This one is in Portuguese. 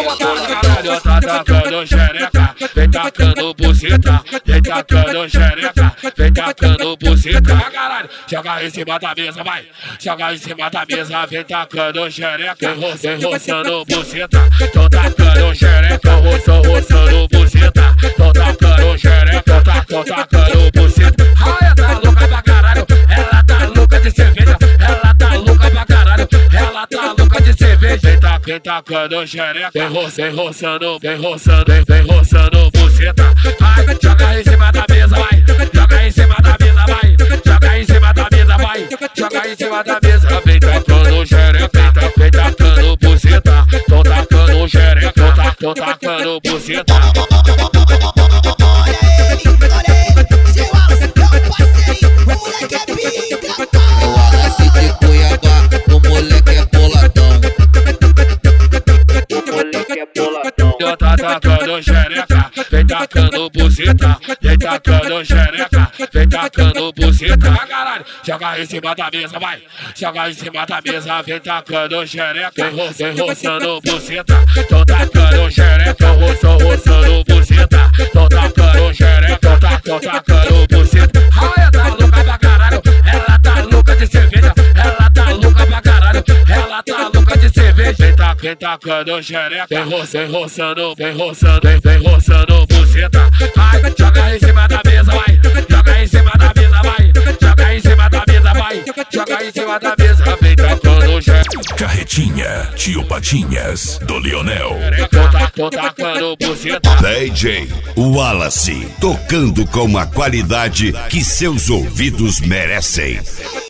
caralho, tá tacando xereca, vem tacando buceta, vem tacando xereca, vem tacando buceta, caralho. Joga em cima da mesa, vai, joga em cima da mesa, vem tacando xereca, vem roçando buceta, tô tacando xereca, roçando buceta, tô tacando xereca, tô tacando buceta. Ai, tá louca pra caralho, ela tá louca de cerveja, ela tá louca pra caralho, ela tá louca de cerveja. Vem tacando xereca, vem roçando buceta. Vai, joga em cima da mesa, vai, joga em cima da mesa, vai, joga em cima da mesa, vai, joga em cima da mesa. Vem tacando xereca, vem tacando buceta, tô tacando xereca, tô tacando buceta. Tá tacando xereca, vem tacando buceta, vem tacando xereca, vem tacando buceta, caralho. Joga em cima da mesa, vai, joga em cima da mesa, vem tacando xereca, vem roçando buceta, tô tacando xereca, roçando buceta, tô tacando xereca, tô tacando buceta. Ai, tá louca pra caralho, ela tá louca de cerveja, ela tá louca pra caralho, ela tá louca de cerveja. Vem tacando xereca, vem roçando buceta. Vai, joga em cima da mesa, vai, joga em cima da mesa, vai, joga em cima da mesa, vai, joga em cima da mesa. Vem tacando xereca. Carretinha, tio Patinhas, do Lionel. Tô tacando buceta. DJ Wallace, tocando com a qualidade que seus ouvidos merecem.